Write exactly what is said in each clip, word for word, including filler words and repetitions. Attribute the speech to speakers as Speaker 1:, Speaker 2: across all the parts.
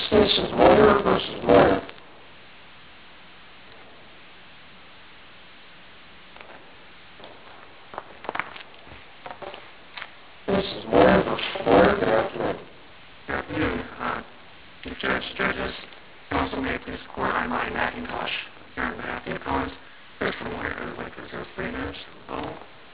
Speaker 1: Next case is Moyer versus Moyer. This is Moyer versus Moyer. Good afternoon.
Speaker 2: Good afternoon. Uh, Chief Judge, Judges, Counsel, may it please the Court, I'm Ryan McIntosh, here on behalf of the appellant, Christopher Moyer. I would like to reserve three minutes for the vote.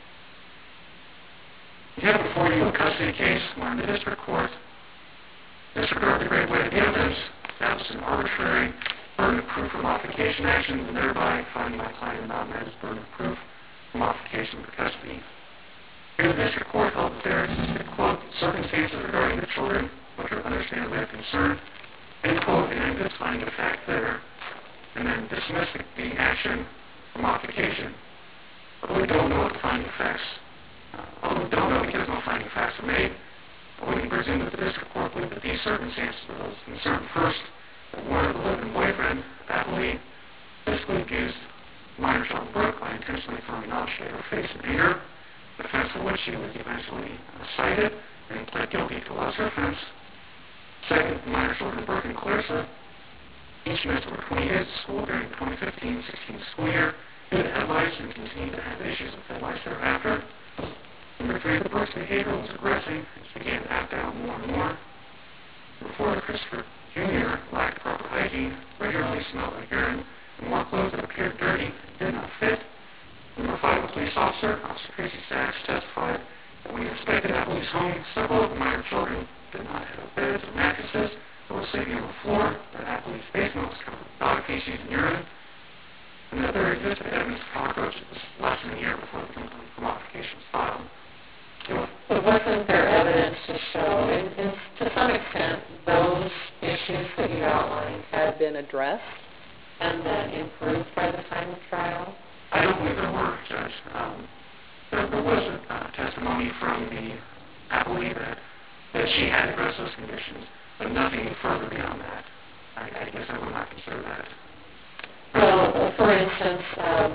Speaker 2: You have before you a custody case where the District Court disregarded the great weight of the evidence, established an arbitrary burden of proof for modification actions, and thereby finding my client not met his burden of proof for modification of the custody. Here, the District Court held that there existed, quote, circumstances regarding the children which are understandably of concern, end quote, and ended its finding of fact there, and then dismissed the action for modification. Although we don't know what the finding of facts, uh, although we don't know because no finding of facts were made, we can presume that the District Court believed that these circumstances were those concerned. First, that Warner, the live-in boyfriend, aptly physically abused minor child Brooke by intentionally throwing an object at her face in anger, an offense for which she was eventually uh, cited and pled guilty to a lesser offense. Second, the minor children Brooke and Clarissa each missed over twenty days of school during the twenty fifteen sixteen school year due to head lice and continued to have issues with head lice thereafter. Number three, the Brooks' behavior was aggressive and she began to act out more and more. Number four, Christopher Junior lacked proper hygiene, regularly smelled like urine, and wore clothes that appeared dirty and did not fit. Number five, a police officer, Officer Tracy Sachs, testified that when he inspected Appleby's home, several of the minor children did not have beds or mattresses, but were sleeping on the floor, that Appleby's basement was covered with dog feces and urine, and that there existed evidence of cockroaches less than a year before the complaint for modification was filed.
Speaker 1: But wasn't there evidence to show, and, and to some extent, those issues that you outlined had been addressed and then improved by the time of trial?
Speaker 2: I don't believe there were, Judge. Um, there, there was a uh, testimony from the Appleby that, that she had addressed those conditions, but nothing further beyond that. I, I guess I would not consider that.
Speaker 1: Well, for instance, um,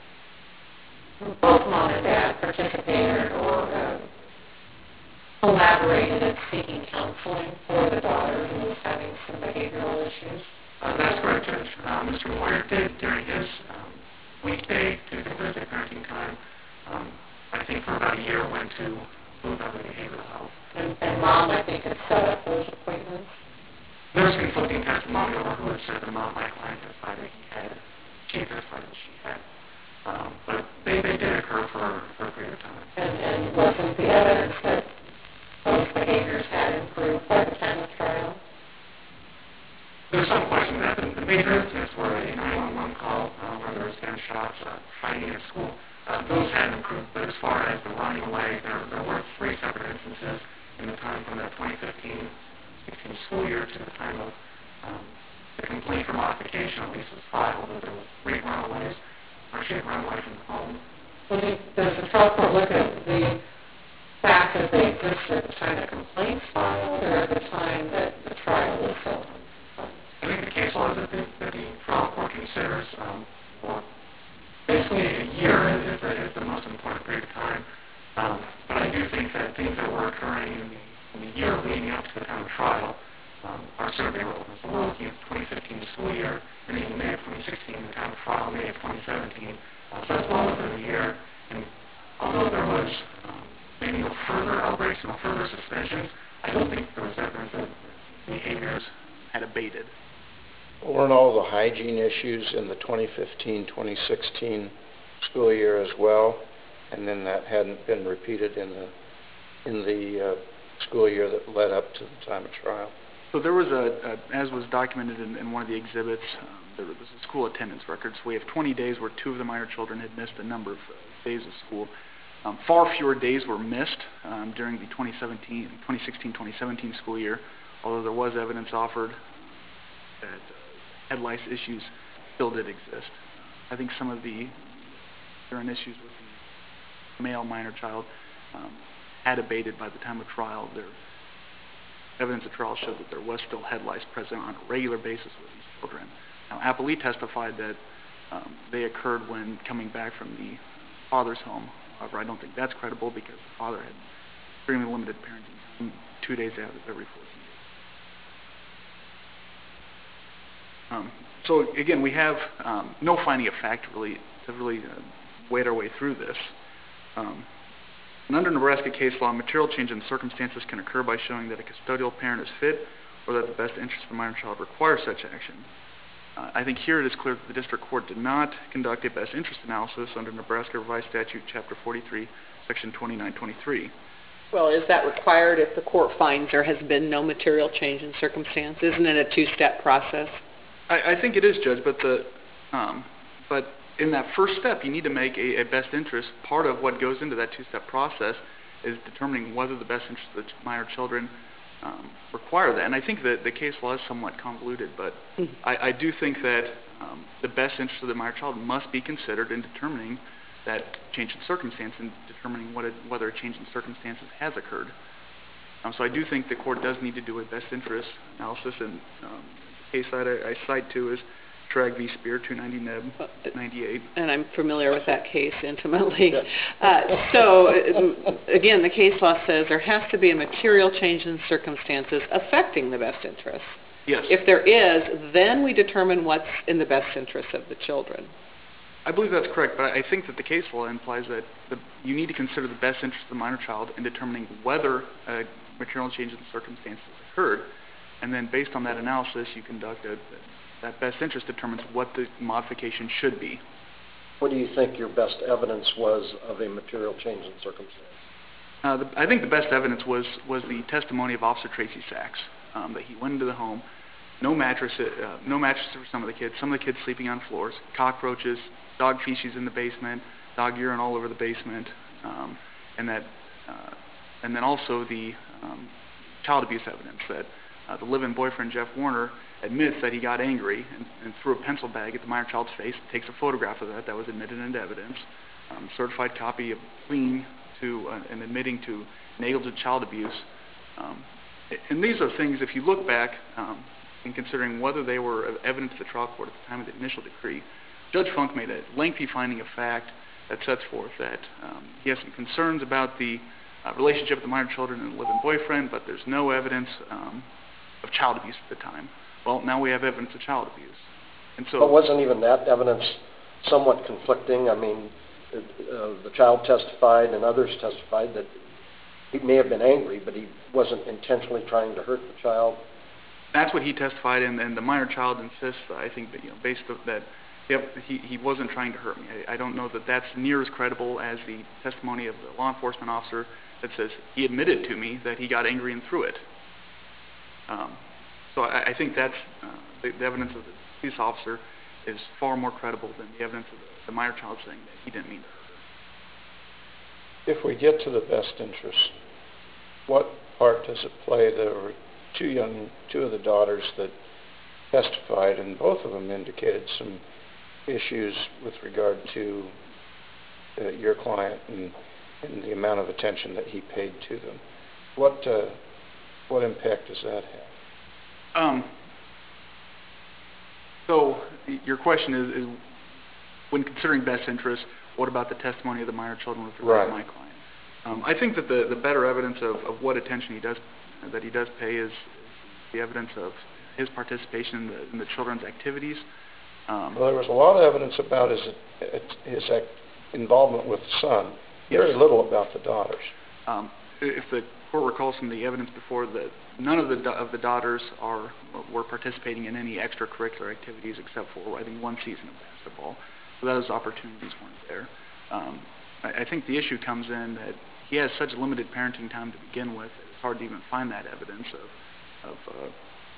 Speaker 1: both mom and dad participated or uh, collaborated in seeking counseling for the daughter who was having some behavioral issues.
Speaker 2: Uh, that's correct, Judge. Uh, Mister Moyer did during his um, weekday, Tuesday, Thursday parenting time, um, I think for about a year went to Blue Valley Behavioral Health.
Speaker 1: And, and mom, I think, had set up those appointments.
Speaker 2: There was conflicting testimony over who had set them up. My client testified that he had, she testified that she had. Um, but they, they did occur for, for a period of time.
Speaker 1: And, and wasn't the evidence that those behaviors had improved by the time of trial?
Speaker 2: There's some question that the, the major incidents were a nine one one call uh, where there was gunshots, uh, fighting at school. Uh, those had improved, but as far as the running away, there, there were three separate instances in the time from the twenty fifteen sixteen school year to the time of um, the complaint for modification, at least was filed, that there were three runaways, or she had run away from the home.
Speaker 1: Well, the, does the trial court look at the fact that they existed at the time the complaints filed or at the time that the trial was held?
Speaker 2: I think the case law that the, that the trial court considers um, for basically a year is the, is the most important period of time. Um, but I do think that things that were occurring in the, in the year leading up to the time of trial um, are certainly relevant. So we're looking at the twenty fifteen school year, and even May of twenty sixteen, the time of trial, May of twenty seventeen. Uh, so that's well within a year. And although there was um, maybe no further outbreaks, no further suspensions, I don't think there was evidence that behaviors had abated.
Speaker 3: Weren't all the hygiene issues in the twenty fifteen twenty sixteen school year as well, and then that hadn't been repeated in the in the uh, school year that led up to the time of trial?
Speaker 4: So there was a, a as was documented in, in one of the exhibits, um, there was a school attendance record. So we have twenty days where two of the minor children had missed a number of uh, days of school. Um, far fewer days were missed um, during the twenty seventeen, twenty sixteen twenty seventeen school year, although there was evidence offered that uh, head lice issues still did exist. I think some of the current issues with the male minor child um, had abated by the time of trial. There, evidence at trial showed that there was still head lice present on a regular basis with these children. Now, Appleby testified that um, they occurred when coming back from the father's home. However, I don't think that's credible because the father had extremely limited parenting time, two days out of every fourteen days. Um, so again, we have um, no finding of fact really to really uh, wade our way through this. Um, and under Nebraska case law, material change in circumstances can occur by showing that a custodial parent is fit or that the best interest of the minor child requires such action. Uh, I think here it is clear that the district court did not conduct a best interest analysis under Nebraska Revised Statute Chapter forty-three, Section twenty-nine twenty-three.
Speaker 1: Well, is that required if the court finds there has been no material change in circumstance? Isn't it a two-step process?
Speaker 4: I, I think it is, Judge, but the um, but in that first step, you need to make a, a best interest. Part of what goes into that two-step process is determining whether the best interest of the minor children um, require that. And I think that the case law is somewhat convoluted, but mm-hmm. I, I do think that um, the best interest of the minor child must be considered in determining that change in circumstance and determining what it, whether a change in circumstances has occurred. Um, so I do think the court does need to do a best interest analysis, and um, the case that I, I cite to is Trag v. Spear, two ninety N E B ninety-eight.
Speaker 1: And I'm familiar with that case intimately. Uh, so, again, the case law says there has to be a material change in circumstances affecting the best interest.
Speaker 4: Yes.
Speaker 1: If there is, then we determine what's in the best interest of the children.
Speaker 4: I believe that's correct, but I think that the case law implies that the, you need to consider the best interest of the minor child in determining whether a material change in circumstances occurred, and then based on that analysis, you conduct a, that best interest determines what the modification should be.
Speaker 3: What do you think your best evidence was of a material change in circumstance?
Speaker 4: Uh, the, I think the best evidence was was the testimony of Officer Tracy Sachs, um, that he went into the home, no mattress, uh, no mattresses for some of the kids, some of the kids sleeping on floors, cockroaches, dog feces in the basement, dog urine all over the basement, um, and that, uh, and then also the um, child abuse evidence that uh, the live-in boyfriend Jeff Warner admits that he got angry and, and threw a pencil bag at the minor child's face, takes a photograph of that, that was admitted into evidence, um, certified copy of clean to uh, and admitting to negligent child abuse. Um, and these are things, if you look back um, in considering whether they were evidence to the trial court at the time of the initial decree, Judge Funk made a lengthy finding of fact that sets forth that um, he has some concerns about the uh, relationship with the minor children and the live-in boyfriend, but there's no evidence um, of child abuse at the time. Well, now we have evidence of child abuse. And so,
Speaker 3: but wasn't even that evidence somewhat conflicting? I mean, uh, the child testified and others testified that he may have been angry, but he wasn't intentionally trying to hurt the child.
Speaker 4: That's what he testified, and, and the minor child insists, I think, that, you know, based on that, yep, he, he wasn't trying to hurt me. I, I don't know that that's near as credible as the testimony of the law enforcement officer that says he admitted to me that he got angry and threw it. Um, so I, I think that's uh, the, the evidence of the police officer is far more credible than the evidence of the, the minor child saying that he didn't mean to hurt her.
Speaker 3: If we get to the best interest, what part does it play? There were two young, two of the daughters that testified, and both of them indicated some issues with regard to uh, your client and, and the amount of attention that he paid to them. What uh, what impact does that have?
Speaker 4: Um, so your question is, is, when considering best interest, what about the testimony of the minor children with regard
Speaker 3: right.
Speaker 4: to my client? Um, I think that the, the better evidence of, of what attention he does that he does pay is the evidence of his participation in the, in the children's activities. Um,
Speaker 3: well, there was a lot of evidence about his his involvement with the son. Very
Speaker 4: yes.
Speaker 3: little about the daughters.
Speaker 4: Um, if the court recalls from the evidence before, that none of the of the daughters are were participating in any extracurricular activities except for I think one season of basketball. So those opportunities weren't there. Um, I, I think the issue comes in that he has such limited parenting time to begin with. It's hard to even find that evidence of of. Uh,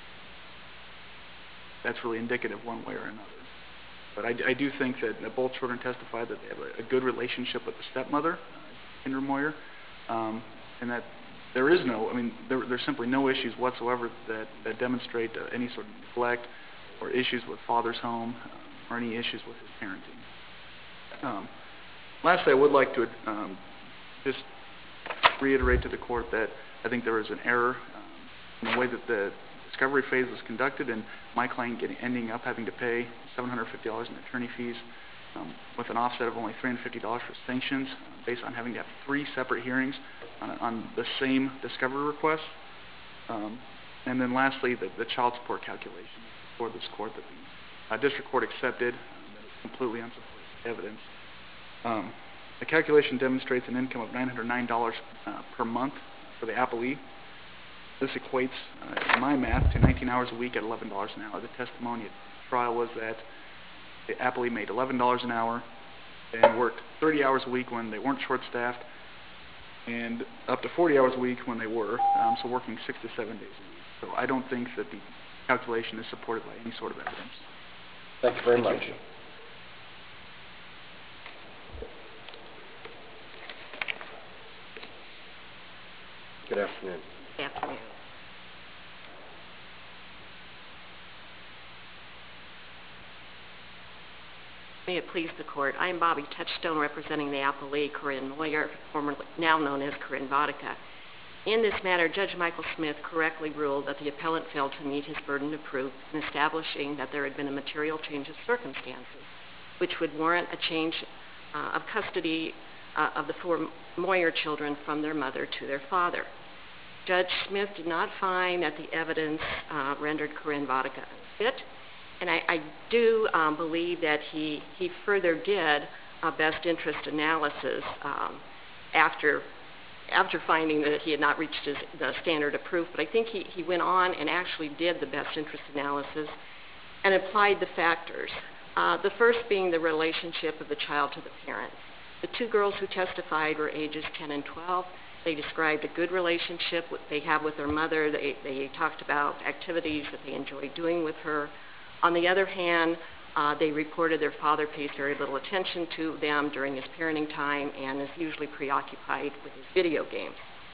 Speaker 4: that's really indicative one way or another. But I, I do think that both children testified that they have a, a good relationship with the stepmother, uh, Kinder Moyer, um, and that there is no, I mean, there, there's simply no issues whatsoever that, that demonstrate uh, any sort of neglect or issues with father's home um, or any issues with his parenting. Um, lastly, I would like to um, just reiterate to the court that I think there was an error um, in the way that the discovery phase was conducted, and my client getting, ending up having to pay seven hundred fifty dollars in attorney fees um, with an offset of only three hundred fifty dollars for sanctions uh, based on having to have three separate hearings on, on the same discovery request. Um, and then lastly, the, the child support calculation. before this court that the uh, district court accepted, um, that is completely unsupported evidence. Um, the calculation demonstrates an income of nine hundred nine dollars uh, per month for the appellee. This equates, uh, in my math, to nineteen hours a week at eleven dollars an hour. The testimony at trial was that the appellee made eleven dollars an hour and worked thirty hours a week when they weren't short-staffed, and up to forty hours a week when they were, um, so working six to seven days a week. So I don't think that the calculation is supported by any sort of evidence.
Speaker 3: Thank you very much.
Speaker 5: Good afternoon.
Speaker 1: Good afternoon. May it please the court, I am Bobby Touchstone representing the appellee, Corinne Moyer, formerly now known as Corinne Vodicka. In this matter, Judge Michael Smith correctly ruled that the appellant failed to meet his burden of proof in establishing that there had been a material change of circumstances which would warrant a change uh, of custody uh, of the four Moyer children from their mother to their father. Judge Smith did not find that the evidence uh, rendered Corinne Vodicka unfit, and I, I do um, believe that he, he further did a best interest analysis um, after after finding that he had not reached his, the standard of proof, but I think he, he went on and actually did the best interest analysis and applied the factors. Uh, the first being the relationship of the child to the parent. The two girls who testified were ages ten and twelve. They described a good relationship what they have with their mother. They, they talked about activities that they enjoyed doing with her. On the other hand, uh, they reported their father pays very little attention to them during his parenting time and is usually preoccupied with his video games.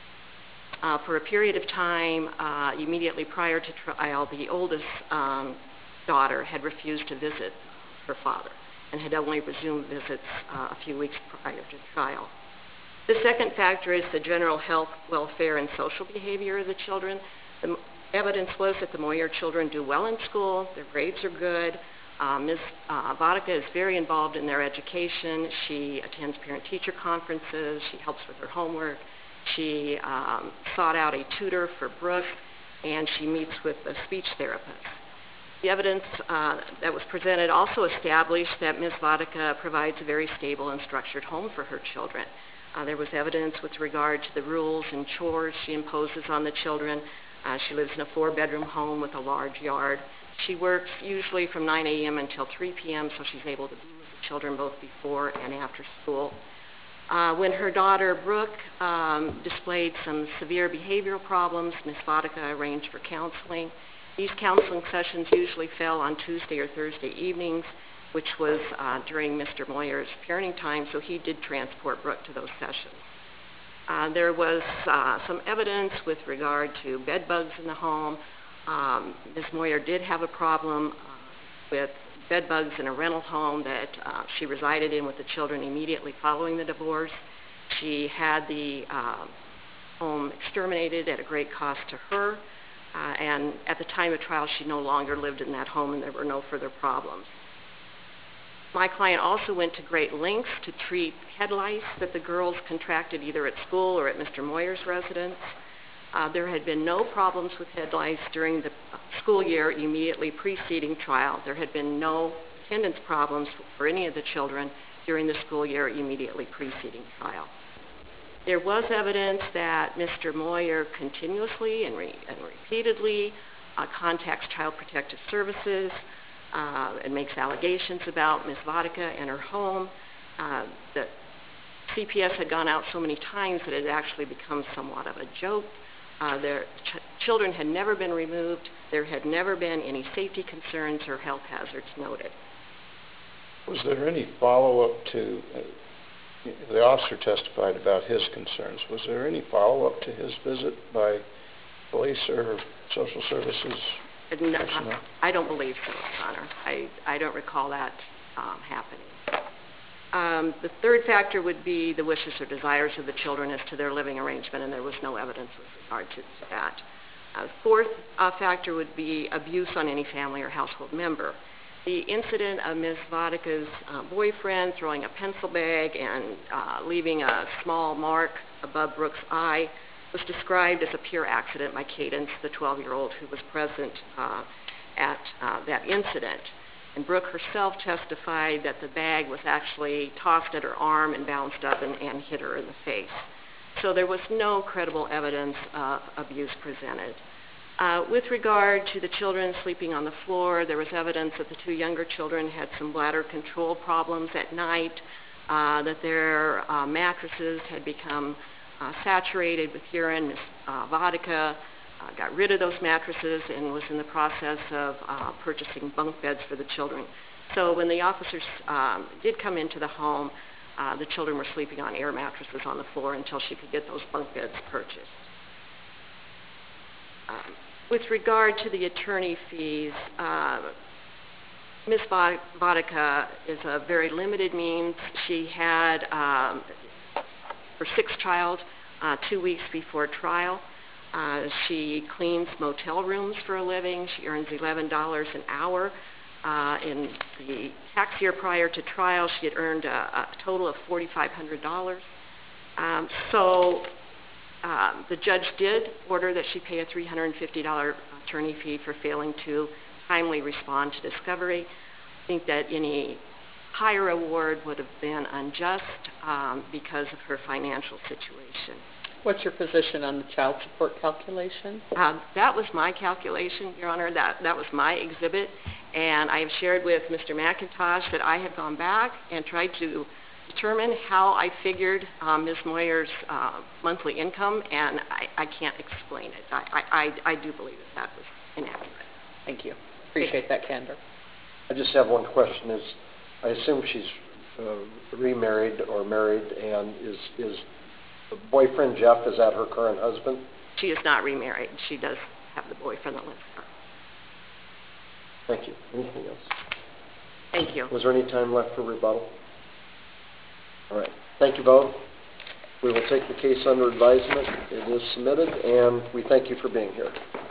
Speaker 1: Uh, for a period of time, uh, immediately prior to trial, the oldest um, daughter had refused to visit her father and had only resumed visits uh, a few weeks prior to trial. The second factor is the general health, welfare, and social behavior of the children. The evidence was that the Moyer children do well in school, their grades are good. Uh, Miz Uh, Vodicka is very involved in their education. She attends parent-teacher conferences. She helps with her homework. She um, sought out a tutor for Brooke, and she meets with a speech therapist. The evidence uh, that was presented also established that Miz Vodicka provides a very stable and structured home for her children. Uh, there was evidence with regard to the rules and chores she imposes on the children. Uh, she lives in a four-bedroom home with a large yard. She works usually from nine a.m. until three p.m., so she's able to be with the children both before and after school. Uh, when her daughter, Brooke, um, displayed some severe behavioral problems, Miz Vodicka arranged for counseling. These counseling sessions usually fell on Tuesday or Thursday evenings, which was uh, during Mister Moyer's parenting time, so he did transport Brooke to those sessions. Uh, there was uh, some evidence with regard to bed bugs in the home. Um, Miz Moyer did have a problem uh, with bed bugs in a rental home that uh, she resided in with the children immediately following the divorce. She had the uh, home exterminated at a great cost to her, uh, and at the time of trial, she no longer lived in that home, and there were no further problems. My client also went to great lengths to treat head lice that the girls contracted either at school or at Mister Moyer's residence. Uh, there had been no problems with head lice during the school year immediately preceding trial. There had been no attendance problems for any of the children during the school year immediately preceding trial. There was evidence that Mister Moyer continuously and, re- and repeatedly uh, contacts Child Protective Services uh, and makes allegations about Miz Vodicka and her home. Uh, the C P S had gone out so many times that it had actually become somewhat of a joke. Uh, their ch- children had never been removed. There had never been any safety concerns or health hazards noted.
Speaker 3: Was there any follow-up to, uh, the officer testified about his concerns. Was there any follow-up to his visit by police or social services
Speaker 1: No,
Speaker 3: personnel?
Speaker 1: I don't believe so, Your Honor. I, I don't recall that um, happening. Um, the third factor would be the wishes or desires of the children as to their living arrangement, and there was no evidence with regard to that. Uh, fourth uh, factor would be abuse on any family or household member. The incident of Miz Vodicka's uh, boyfriend throwing a pencil bag and uh, leaving a small mark above Brooke's eye was described as a pure accident by Cadence, the twelve-year-old who was present uh, at uh, that incident. And Brooke herself testified that the bag was actually tossed at her arm and bounced up and, and hit her in the face. So there was no credible evidence of abuse presented. Uh, with regard to the children sleeping on the floor, there was evidence that the two younger children had some bladder control problems at night, uh, that their uh, mattresses had become uh, saturated with urine. Miz Uh, Vodicka uh, got rid of those mattresses and was in the process of uh, purchasing bunk beds for the children. So when the officers um, did come into the home, uh, the children were sleeping on air mattresses on the floor until she could get those bunk beds purchased. Um, with regard to the attorney fees, uh, Miz Vodicka is a very limited means. She had um, her sixth child uh, two weeks before trial. Uh, she cleans motel rooms for a living. She earns eleven dollars an hour. Uh, in the tax year prior to trial, she had earned a, a total of four thousand five hundred dollars. Um, so um, the judge did order that she pay a three hundred fifty dollars attorney fee for failing to timely respond to discovery. I think that any higher award would have been unjust um, because of her financial situation.
Speaker 6: What's your position on the child support calculation?
Speaker 1: Uh, that was my calculation, Your Honor. That, that was my exhibit. And I have shared with Mister McIntosh that I have gone back and tried to determine how I figured um, Miz Moyer's uh, monthly income, and I, I can't explain it. I, I, I do believe that that was inaccurate.
Speaker 6: Thank you. Appreciate that candor.
Speaker 5: I just have one question. Is I assume she's uh, remarried or married, and is is the boyfriend Jeff, is that her current husband?
Speaker 1: She is not remarried. She does have the boyfriend that lives with her.
Speaker 5: Thank you. Anything else?
Speaker 1: Thank you.
Speaker 5: Was there any time left for rebuttal? All right. Thank you both. We will take the case under advisement. It is submitted, and we thank you for being here.